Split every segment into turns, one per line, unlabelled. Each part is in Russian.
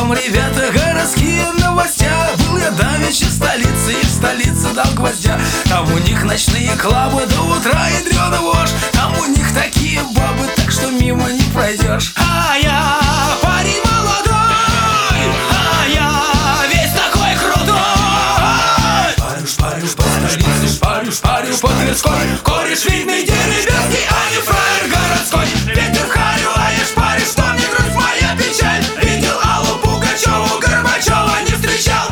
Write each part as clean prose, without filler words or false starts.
вам, ребята, городские новостя. Был я давеча в столице, и в столице дал гвоздя. Там у них ночные клабы до утра ядрёна вошь. Там у них такие бабы, так что мимо не пройдешь. А я парень молодой, а я весь такой крутой. Шпарю по столице, шпарю по Тверской. Кореш видный деревенский, а не фраер городской. Ветер в харю, а я шпарю, что мне грусть, моя печаль. Видел Аллу Пугачеву, Горбачева не встречал.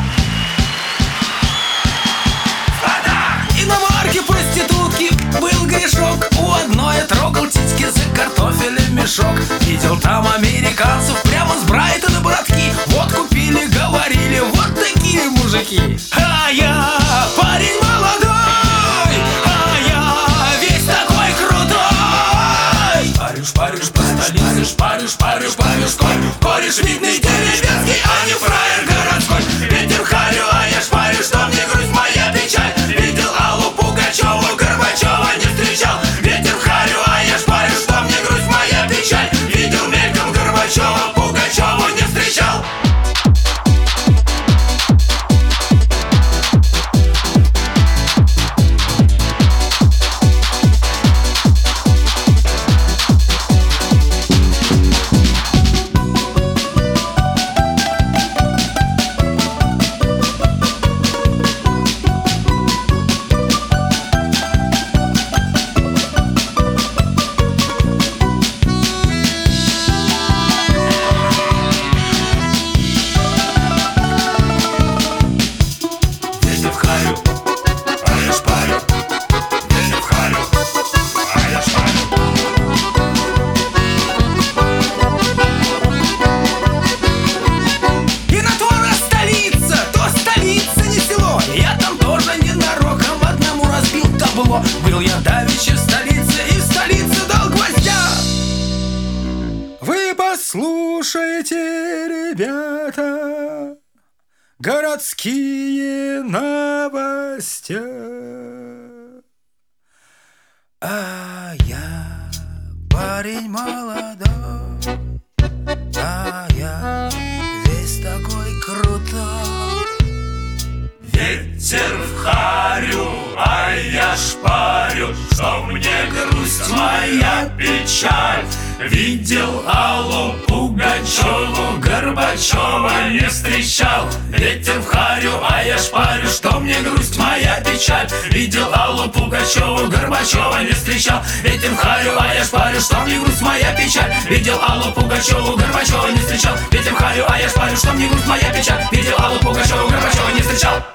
Иномарки проститутки был грешок. У одной я трогал титьки за картофелем мешок. Видел там американцев прямо с Брайтона братки. Вот купили, говорили, вот такие мужики. А я парень молодой, а я весь такой крутой. Шпарю по столице, шпарю по Тверской. Кореш видный деревенский, а не фраер городской. Ветер в харю, а я шпарю, что мне грусть, моя печаль. Видел Аллу Пугачеву, Горбачева не встречал. Ветер в харю, а я шпарю, что мне грусть, моя печаль. Видел мельком Горбачева, Пугачеву не встречал. Был я давеча в столице, и в столице дал гвоздя. Вы послушайте, ребята, городские новости. А я парень молодой, а я весь такой крутой.
Ветер в харю, а я шпарю, что мне грусть, моя печаль. Видел Аллу Пугачеву, Горбачева не встречал. Ветер в харю, а я шпарю, что мне грусть, моя печаль. Видел Аллу Пугачеву, Горбачева не встречал. Ветер в харю, а я шпарю, что мне грусть, моя печаль. Видел Аллу Пугачеву, Горбачева не встречал. Ветер в харю, а я шпарю, что мне грусть, моя печаль. Видел Аллу Пугачеву, Горбачева не встречал.